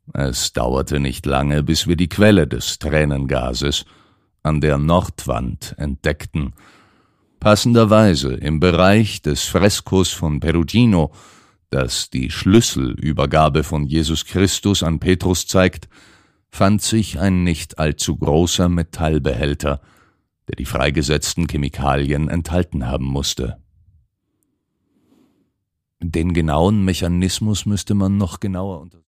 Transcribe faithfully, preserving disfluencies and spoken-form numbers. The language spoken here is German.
Es dauerte nicht lange, bis wir die Quelle des Tränengases an der Nordwand entdeckten. Passenderweise im Bereich des Freskos von Perugino, das die Schlüsselübergabe von Jesus Christus an Petrus zeigt, fand sich ein nicht allzu großer Metallbehälter, der die freigesetzten Chemikalien enthalten haben musste. Den genauen Mechanismus müsste man noch genauer untersuchen.